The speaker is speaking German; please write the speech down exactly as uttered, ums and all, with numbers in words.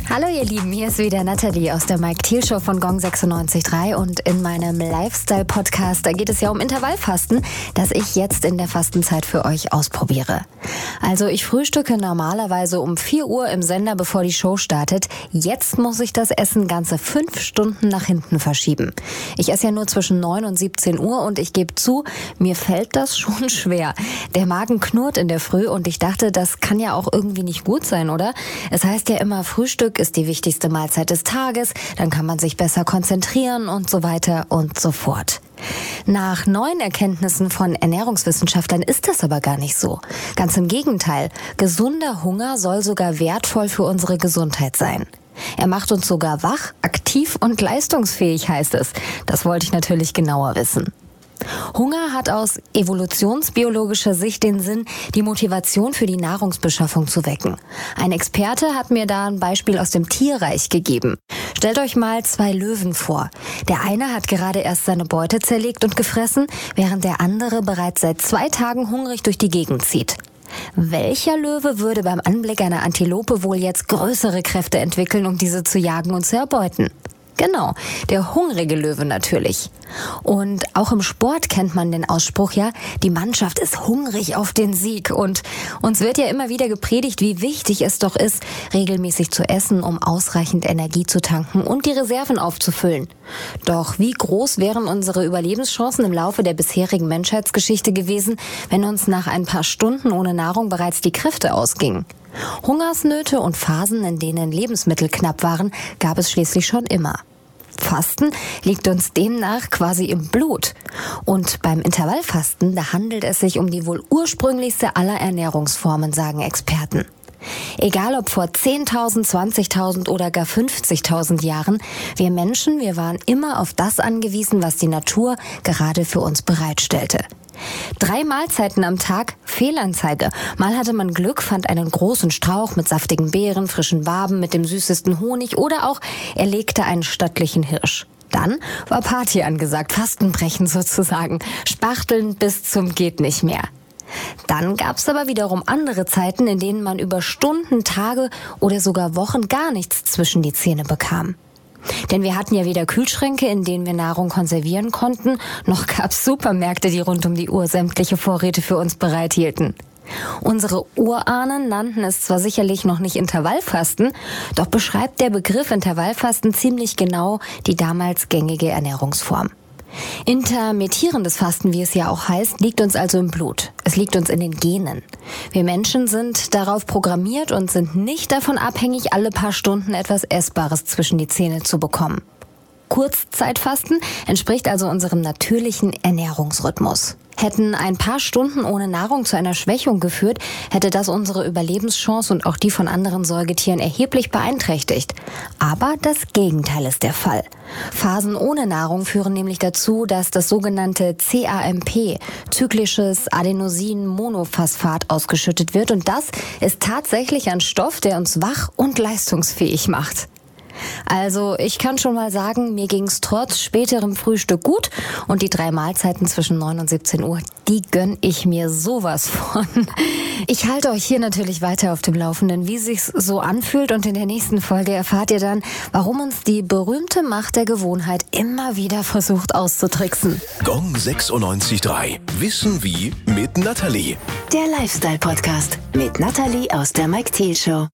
Hallo ihr Lieben, hier ist wieder Nathalie aus der Mike Thiel Show von Gong sechsundneunzig Komma drei und in meinem Lifestyle-Podcast, da geht es ja um Intervallfasten, das ich jetzt in der Fastenzeit für euch ausprobiere. Also ich frühstücke normalerweise um vier Uhr im Sender, bevor die Show startet. Jetzt muss ich das Essen ganze fünf Stunden nach hinten verschieben. Ich esse ja nur zwischen neun und siebzehn Uhr und ich gebe zu, mir fällt das schon schwer. Der Magen knurrt in der Früh und ich dachte, das kann ja auch irgendwie nicht gut sein, oder? Es heißt ja immer, Frühstück ist die wichtigste Mahlzeit des Tages, dann kann man sich besser konzentrieren und so weiter und so fort. Nach neuen Erkenntnissen von Ernährungswissenschaftlern ist das aber gar nicht so. Ganz im Gegenteil, gesunder Hunger soll sogar wertvoll für unsere Gesundheit sein. Er macht uns sogar wach, aktiv und leistungsfähig, heißt es. Das wollte ich natürlich genauer wissen. Hunger hat aus evolutionsbiologischer Sicht den Sinn, die Motivation für die Nahrungsbeschaffung zu wecken. Ein Experte hat mir da ein Beispiel aus dem Tierreich gegeben. Stellt euch mal zwei Löwen vor. Der eine hat gerade erst seine Beute zerlegt und gefressen, während der andere bereits seit zwei Tagen hungrig durch die Gegend zieht. Welcher Löwe würde beim Anblick einer Antilope wohl jetzt größere Kräfte entwickeln, um diese zu jagen und zu erbeuten? Genau, der hungrige Löwe natürlich. Und auch im Sport kennt man den Ausspruch ja, die Mannschaft ist hungrig auf den Sieg. Und uns wird ja immer wieder gepredigt, wie wichtig es doch ist, regelmäßig zu essen, um ausreichend Energie zu tanken und die Reserven aufzufüllen. Doch wie groß wären unsere Überlebenschancen im Laufe der bisherigen Menschheitsgeschichte gewesen, wenn uns nach ein paar Stunden ohne Nahrung bereits die Kräfte ausgingen? Hungersnöte und Phasen, in denen Lebensmittel knapp waren, gab es schließlich schon immer. Fasten liegt uns demnach quasi im Blut. Und beim Intervallfasten, da handelt es sich um die wohl ursprünglichste aller Ernährungsformen, sagen Experten. Egal ob vor zehntausend, zwanzigtausend oder gar fünfzigtausend Jahren, wir Menschen, wir waren immer auf das angewiesen, was die Natur gerade für uns bereitstellte. Drei Mahlzeiten am Tag, Fehlanzeige. Mal hatte man Glück, fand einen großen Strauch mit saftigen Beeren, frischen Barben, mit dem süßesten Honig oder auch erlegte einen stattlichen Hirsch. Dann war Party angesagt, Fastenbrechen sozusagen, Spachteln bis zum geht nicht mehr. Dann gab's aber wiederum andere Zeiten, in denen man über Stunden, Tage oder sogar Wochen gar nichts zwischen die Zähne bekam. Denn wir hatten ja weder Kühlschränke, in denen wir Nahrung konservieren konnten, noch gab's Supermärkte, die rund um die Uhr sämtliche Vorräte für uns bereithielten. Unsere Urahnen nannten es zwar sicherlich noch nicht Intervallfasten, doch beschreibt der Begriff Intervallfasten ziemlich genau die damals gängige Ernährungsform. Intermittierendes Fasten, wie es ja auch heißt, liegt uns also im Blut. Es liegt uns in den Genen. Wir Menschen sind darauf programmiert und sind nicht davon abhängig, alle paar Stunden etwas Essbares zwischen die Zähne zu bekommen. Kurzzeitfasten entspricht also unserem natürlichen Ernährungsrhythmus. Hätten ein paar Stunden ohne Nahrung zu einer Schwächung geführt, hätte das unsere Überlebenschance und auch die von anderen Säugetieren erheblich beeinträchtigt. Aber das Gegenteil ist der Fall. Phasen ohne Nahrung führen nämlich dazu, dass das sogenannte C A M P, zyklisches Adenosin-Monophosphat, ausgeschüttet wird. Und das ist tatsächlich ein Stoff, der uns wach und leistungsfähig macht. Also ich kann schon mal sagen, mir ging's trotz späterem Frühstück gut und die drei Mahlzeiten zwischen neun und siebzehn Uhr, die gönn ich mir sowas von. Ich halte euch hier natürlich weiter auf dem Laufenden, wie sich's so anfühlt, und in der nächsten Folge erfahrt ihr dann, warum uns die berühmte Macht der Gewohnheit immer wieder versucht auszutricksen. Gong sechsundneunzig Komma drei. Wissen wie mit Nathalie. Der Lifestyle-Podcast mit Nathalie aus der Mike Thiel Show.